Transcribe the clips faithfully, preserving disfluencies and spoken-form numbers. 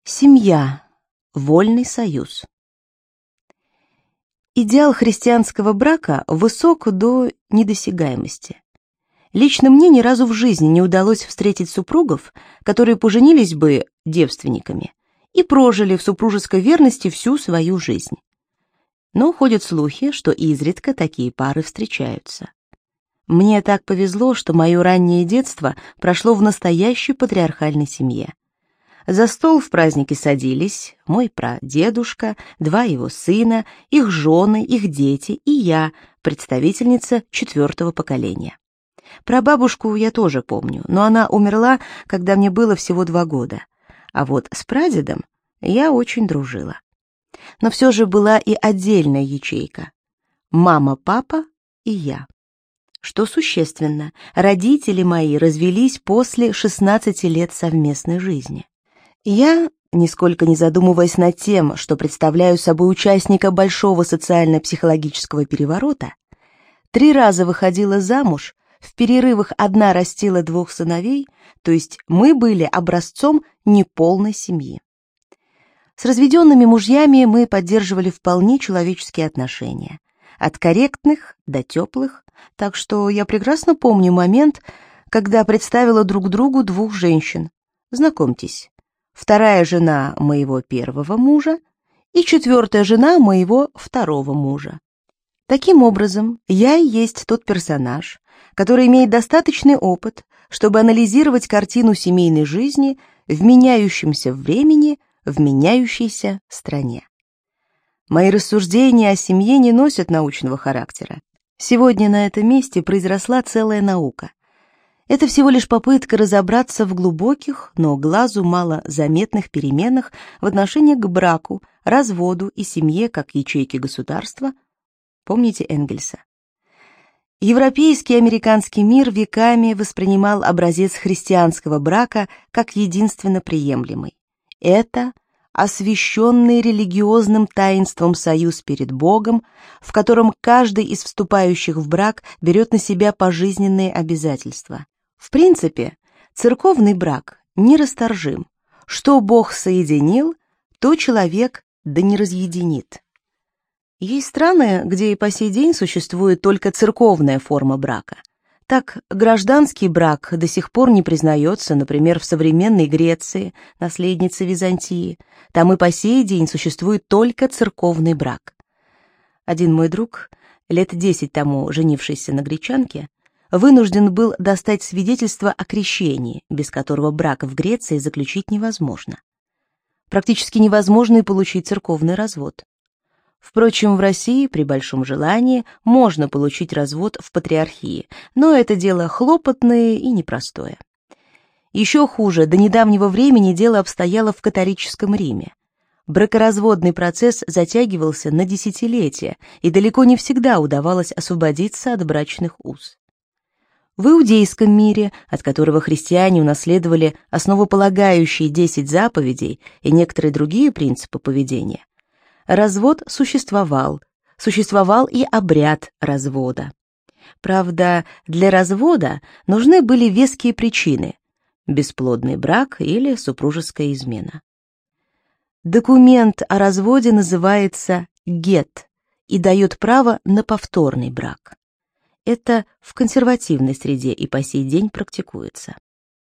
Семья. Вольный союз. Идеал христианского брака высок до недосягаемости. Лично мне ни разу в жизни не удалось встретить супругов, которые поженились бы девственниками и прожили в супружеской верности всю свою жизнь. Но ходят слухи, что изредка такие пары встречаются. Мне так повезло, что мое раннее детство прошло в настоящей патриархальной семье. За стол в праздники садились мой прадедушка, два его сына, их жены, их дети и я, представительница четвертого поколения. Про бабушку я тоже помню, но она умерла, когда мне было всего два года. А вот с прадедом я очень дружила. Но все же была и отдельная ячейка. Мама, папа и я. Что существенно, родители мои развелись после шестнадцати лет совместной жизни. Я, нисколько не задумываясь над тем, что представляю собой участника большого социально-психологического переворота, три раза выходила замуж, в перерывах одна растила двух сыновей, то есть мы были образцом неполной семьи. С разведенными мужьями мы поддерживали вполне человеческие отношения, от корректных до теплых, так что я прекрасно помню момент, когда представила друг другу двух женщин. Знакомьтесь, вторая жена моего первого мужа и четвертая жена моего второго мужа. Таким образом, я и есть тот персонаж, который имеет достаточный опыт, чтобы анализировать картину семейной жизни в меняющемся времени, в меняющейся стране. Мои рассуждения о семье не носят научного характера. Сегодня на этом месте произросла целая наука. Это всего лишь попытка разобраться в глубоких, но глазу мало заметных переменах в отношении к браку, разводу и семье как ячейке государства. Помните Энгельса? Европейский и американский мир веками воспринимал образец христианского брака как единственно приемлемый. Это освященный религиозным таинством союз перед Богом, в котором каждый из вступающих в брак берет на себя пожизненные обязательства. В принципе, церковный брак нерасторжим. Что Бог соединил, то человек да не разъединит. Есть страны, где и по сей день существует только церковная форма брака. Так, гражданский брак до сих пор не признается, например, в современной Греции, наследнице Византии. Там и по сей день существует только церковный брак. Один мой друг, лет десять тому женившийся на гречанке, вынужден был достать свидетельство о крещении, без которого брак в Греции заключить невозможно. Практически невозможно и получить церковный развод. Впрочем, в России при большом желании можно получить развод в патриархии, но это дело хлопотное и непростое. Еще хуже, до недавнего времени дело обстояло в католическом Риме. Бракоразводный процесс затягивался на десятилетия, и далеко не всегда удавалось освободиться от брачных уз. В иудейском мире, от которого христиане унаследовали основополагающие десять заповедей и некоторые другие принципы поведения, развод существовал, существовал и обряд развода. Правда, для развода нужны были веские причины – бесплодный брак или супружеская измена. Документ о разводе называется гет и дает право на повторный брак. Это в консервативной среде и по сей день практикуется.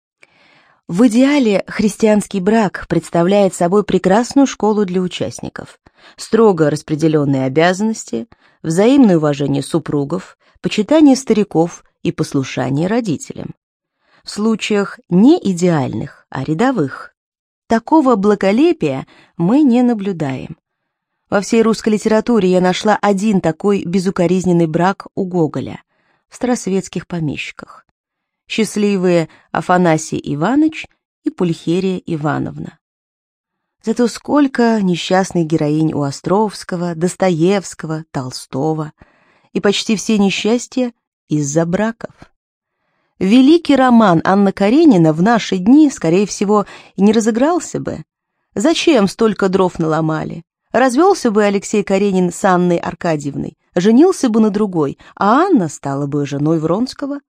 В идеале христианский брак представляет собой прекрасную школу для участников. Строго распределенные обязанности, взаимное уважение супругов, почитание стариков и послушание родителям. В случаях не идеальных, а рядовых. Такого благолепия мы не наблюдаем. Во всей русской литературе я нашла один такой безукоризненный брак у Гоголя в старосветских помещиках. Счастливые Афанасий Иванович и Пульхерия Ивановна. Зато сколько несчастных героинь у Островского, Достоевского, Толстого, и почти все несчастья из-за браков. Великий роман Анна Каренина в наши дни, скорее всего, и не разыгрался бы. Зачем столько дров наломали? Развелся бы Алексей Каренин с Анной Аркадьевной, женился бы на другой, а Анна стала бы женой Вронского.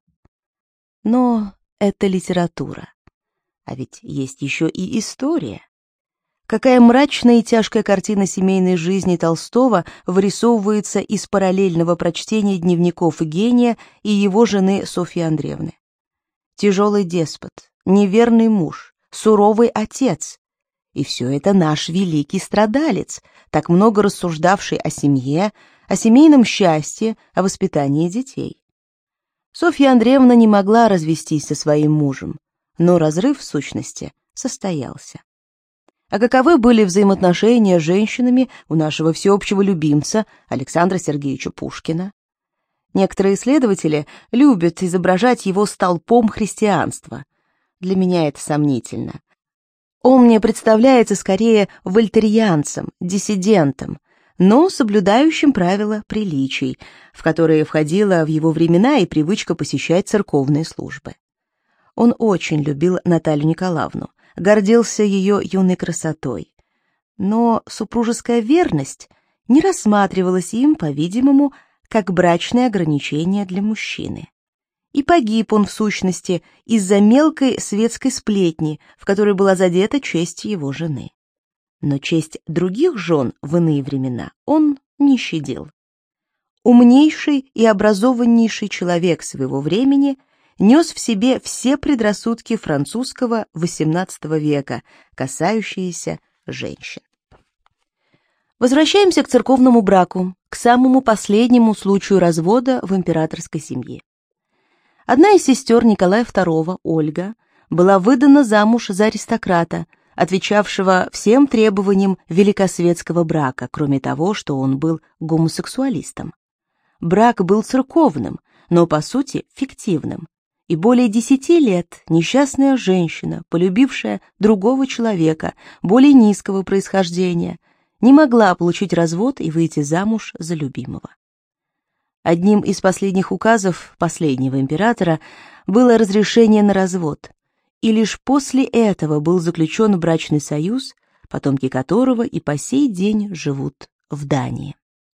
Но это литература. А ведь есть еще и история. Какая мрачная и тяжкая картина семейной жизни Толстого вырисовывается из параллельного прочтения дневников гения и его жены Софьи Андреевны. Тяжелый деспот, неверный муж, суровый отец. И все это наш великий страдалец, так много рассуждавший о семье, о семейном счастье, о воспитании детей. Софья Андреевна не могла развестись со своим мужем, но разрыв, в сущности, состоялся. А каковы были взаимоотношения с женщинами у нашего всеобщего любимца Александра Сергеевича Пушкина? Некоторые исследователи любят изображать его столпом христианства. Для меня это сомнительно. Он мне представляется скорее вольтерианцем, диссидентом, но соблюдающим правила приличий, в которые входила в его времена и привычка посещать церковные службы. Он очень любил Наталью Николаевну, гордился ее юной красотой. Но супружеская верность не рассматривалась им, по-видимому, как брачное ограничение для мужчины. И погиб он, в сущности, из-за мелкой светской сплетни, в которой была задета честь его жены. Но честь других жен в иные времена он не щадил. Умнейший и образованнейший человек своего времени нес в себе все предрассудки французского восемнадцатого века, касающиеся женщин. Возвращаемся к церковному браку, к самому последнему случаю развода в императорской семье. Одна из сестер Николая второго, Ольга, была выдана замуж за аристократа, отвечавшего всем требованиям великосветского брака, кроме того, что он был гомосексуалистом. Брак был церковным, но по сути фиктивным. И более десяти лет несчастная женщина, полюбившая другого человека, более низкого происхождения, не могла получить развод и выйти замуж за любимого. Одним из последних указов последнего императора было разрешение на развод, и лишь после этого был заключен брачный союз, потомки которого и по сей день живут в Дании.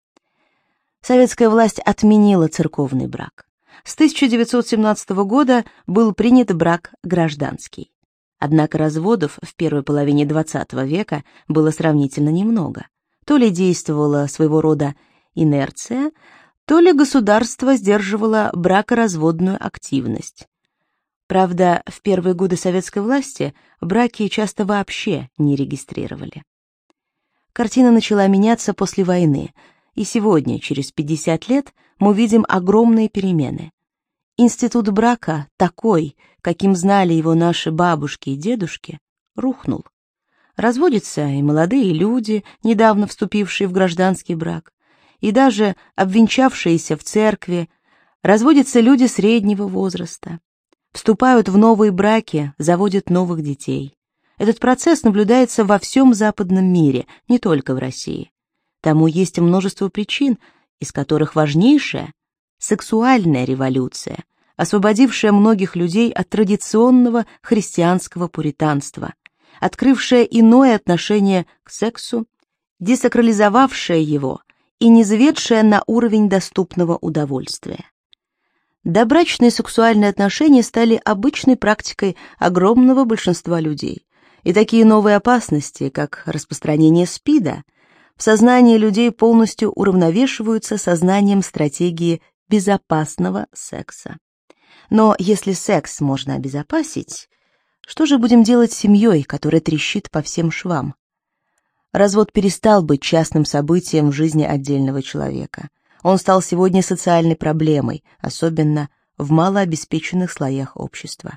Советская власть отменила церковный брак. С тысяча девятьсот семнадцатого года был принят брак гражданский. Однако разводов в первой половине двадцатого века было сравнительно немного. То ли действовала своего рода инерция, то ли государство сдерживало бракоразводную активность. Правда, в первые годы советской власти браки часто вообще не регистрировали. Картина начала меняться после войны, и сегодня, через пятьдесят лет, мы видим огромные перемены. Институт брака, такой, каким знали его наши бабушки и дедушки, рухнул. Разводятся и молодые люди, недавно вступившие в гражданский брак, и даже обвенчавшиеся в церкви, разводятся люди среднего возраста. Вступают в новые браки, заводят новых детей. Этот процесс наблюдается во всем западном мире, не только в России. Тому есть множество причин, из которых важнейшая — сексуальная революция, освободившая многих людей от традиционного христианского пуританства, открывшая иное отношение к сексу, десакрализовавшая его и низведшая на уровень доступного удовольствия. Добрачные сексуальные отношения стали обычной практикой огромного большинства людей, и такие новые опасности, как распространение СПИДа, в сознании людей полностью уравновешиваются сознанием стратегии безопасного секса. Но если секс можно обезопасить, что же будем делать с семьей, которая трещит по всем швам? Развод перестал быть частным событием в жизни отдельного человека. Он стал сегодня социальной проблемой, особенно в малообеспеченных слоях общества.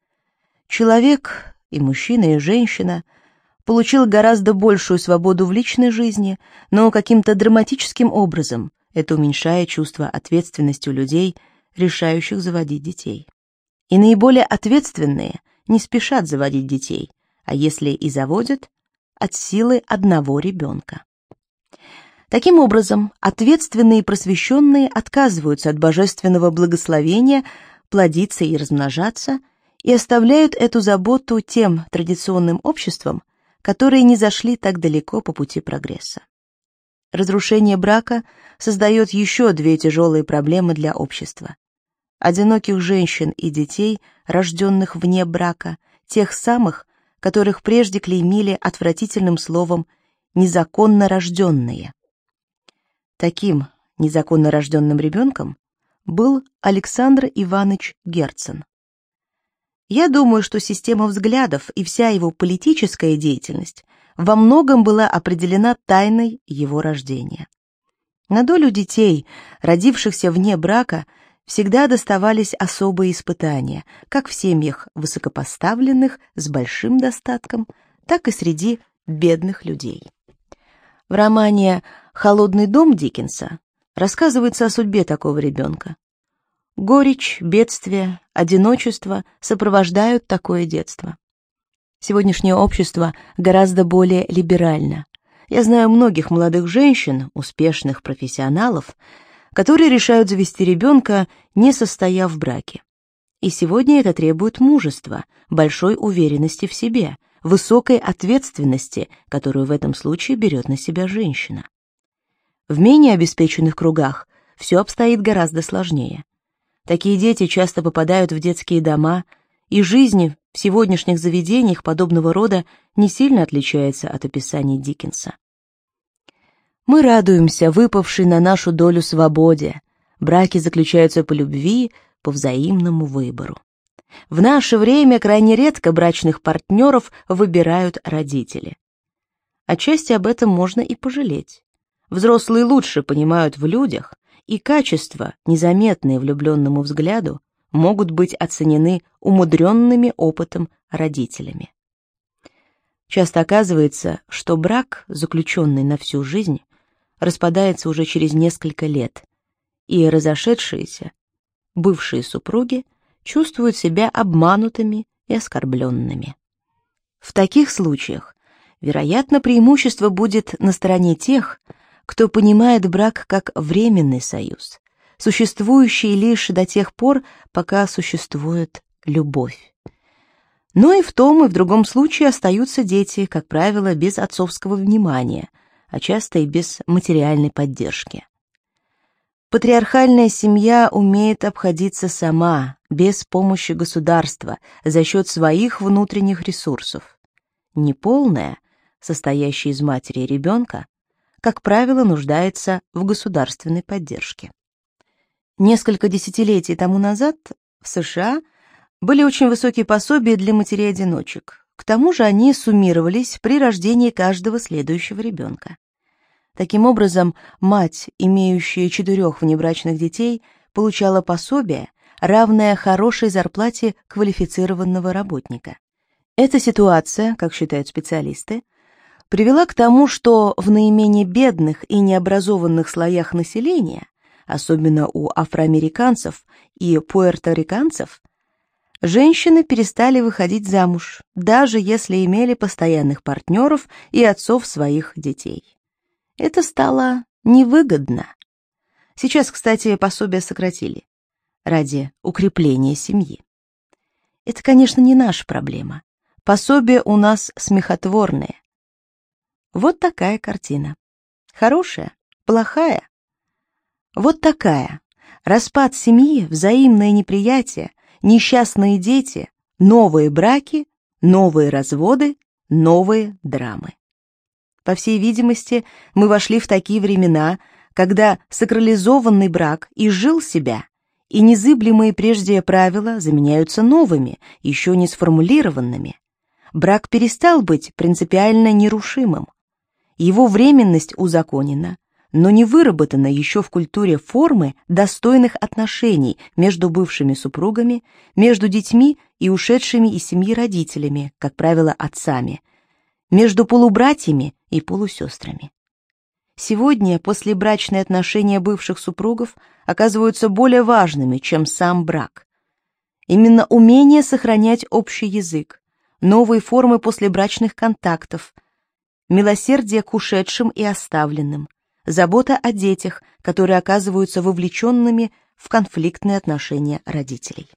Человек, и мужчина, и женщина, получил гораздо большую свободу в личной жизни, но каким-то драматическим образом это уменьшает чувство ответственности у людей, решающих заводить детей. И наиболее ответственные не спешат заводить детей, а если и заводят, от силы одного ребенка. Таким образом, ответственные и просвещенные отказываются от божественного благословения плодиться и размножаться и оставляют эту заботу тем традиционным обществам, которые не зашли так далеко по пути прогресса. Разрушение брака создает еще две тяжелые проблемы для общества. Одиноких женщин и детей, рожденных вне брака, тех самых, которых прежде клеймили отвратительным словом «незаконно рожденные». Таким незаконно рожденным ребенком был Александр Иванович Герцен. Я думаю, что система взглядов и вся его политическая деятельность во многом была определена тайной его рождения. На долю детей, родившихся вне брака, всегда доставались особые испытания, как в семьях высокопоставленных с большим достатком, так и среди бедных людей. В романе «Холодный дом» Диккенса рассказывается о судьбе такого ребенка. Горечь, бедствие, одиночество сопровождают такое детство. Сегодняшнее общество гораздо более либерально. Я знаю многих молодых женщин, успешных профессионалов, которые решают завести ребенка, не состояв в браке. И сегодня это требует мужества, большой уверенности в себе, высокой ответственности, которую в этом случае берет на себя женщина. В менее обеспеченных кругах все обстоит гораздо сложнее. Такие дети часто попадают в детские дома, и жизнь в сегодняшних заведениях подобного рода не сильно отличается от описаний Диккенса. Мы радуемся выпавшей на нашу долю свободе. Браки заключаются по любви, по взаимному выбору. В наше время крайне редко брачных партнеров выбирают родители. Отчасти об этом можно и пожалеть. Взрослые лучше понимают в людях, и качества, незаметные влюбленному взгляду, могут быть оценены умудренными опытом родителями. Часто оказывается, что брак, заключенный на всю жизнь, распадается уже через несколько лет, и разошедшиеся, бывшие супруги, чувствуют себя обманутыми и оскорбленными. В таких случаях, вероятно, преимущество будет на стороне тех, кто понимает брак как временный союз, существующий лишь до тех пор, пока существует любовь. Но и в том, и в другом случае остаются дети, как правило, без отцовского внимания, а часто и без материальной поддержки. Патриархальная семья умеет обходиться сама, без помощи государства, за счет своих внутренних ресурсов. Неполная, состоящая из матери и ребенка, как правило, нуждается в государственной поддержке. Несколько десятилетий тому назад в США были очень высокие пособия для матерей-одиночек. К тому же они суммировались при рождении каждого следующего ребенка. Таким образом, мать, имеющая четырех внебрачных детей, получала пособие, равное хорошей зарплате квалифицированного работника. Эта ситуация, как считают специалисты, привела к тому, что в наименее бедных и необразованных слоях населения, особенно у афроамериканцев и пуэрториканцев, женщины перестали выходить замуж, даже если имели постоянных партнеров и отцов своих детей. Это стало невыгодно. Сейчас, кстати, пособия сократили ради укрепления семьи. Это, конечно, не наша проблема. Пособия у нас смехотворные. Вот такая картина. Хорошая, плохая. Вот такая. Распад семьи, взаимное неприятие, несчастные дети, новые браки, новые разводы, новые драмы. По всей видимости, мы вошли в такие времена, когда сакрализованный брак изжил себя, и незыблемые прежде правила заменяются новыми, еще не сформулированными. Брак перестал быть принципиально нерушимым. Его временность узаконена, но не выработана еще в культуре формы достойных отношений между бывшими супругами, между детьми и ушедшими из семьи родителями, как правило, отцами, между полубратьями и полусестрами. Сегодня послебрачные отношения бывших супругов оказываются более важными, чем сам брак. Именно умение сохранять общий язык, новые формы послебрачных контактов, милосердие к ушедшим и оставленным, забота о детях, которые оказываются вовлеченными в конфликтные отношения родителей.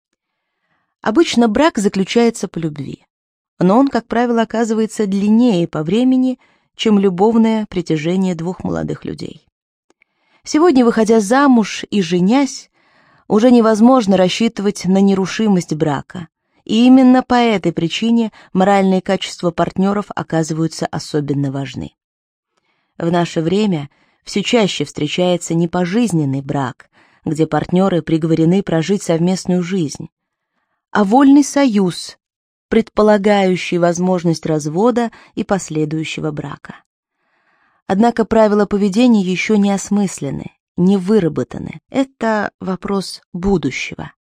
Обычно брак заключается по любви, но он, как правило, оказывается длиннее по времени, чем любовное притяжение двух молодых людей. Сегодня, выходя замуж и женясь, уже невозможно рассчитывать на нерушимость брака, И именно по этой причине моральные качества партнеров оказываются особенно важны. В наше время все чаще встречается не пожизненный брак, где партнеры приговорены прожить совместную жизнь, а вольный союз, предполагающий возможность развода и последующего брака. Однако правила поведения еще не осмыслены, не выработаны. Это вопрос будущего.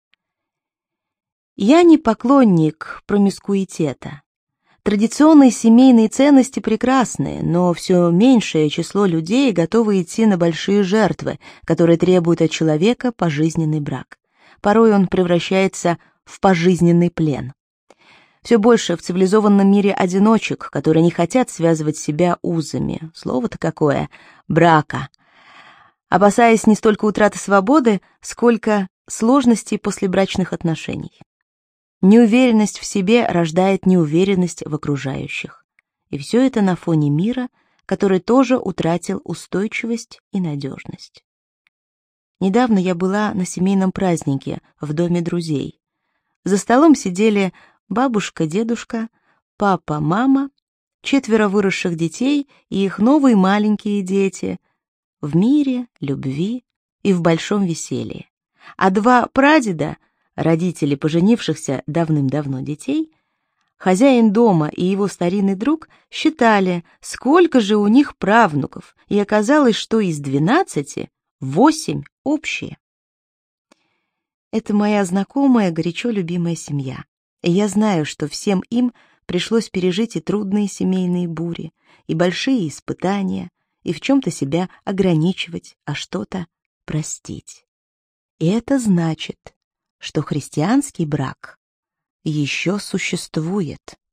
Я не поклонник промискуитета. Традиционные семейные ценности прекрасны, но все меньшее число людей готовы идти на большие жертвы, которые требуют от человека пожизненный брак. Порой он превращается в пожизненный плен. Все больше в цивилизованном мире одиночек, которые не хотят связывать себя узами, слово-то какое, брака, опасаясь не столько утраты свободы, сколько сложностей послебрачных отношений. Неуверенность в себе рождает неуверенность в окружающих. И все это на фоне мира, который тоже утратил устойчивость и надежность. Недавно я была на семейном празднике в доме друзей. За столом сидели бабушка, дедушка, папа, мама, четверо выросших детей и их новые маленькие дети в мире, любви и в большом веселье. А два прадеда, родители поженившихся давным-давно детей, хозяин дома и его старинный друг считали, сколько же у них правнуков, и оказалось, что из двенадцати восемь общие. Это моя знакомая, горячо любимая семья. И я знаю, что всем им пришлось пережить и трудные семейные бури, и большие испытания, и в чем-то себя ограничивать, а что-то простить. И это значит, что христианский брак еще существует.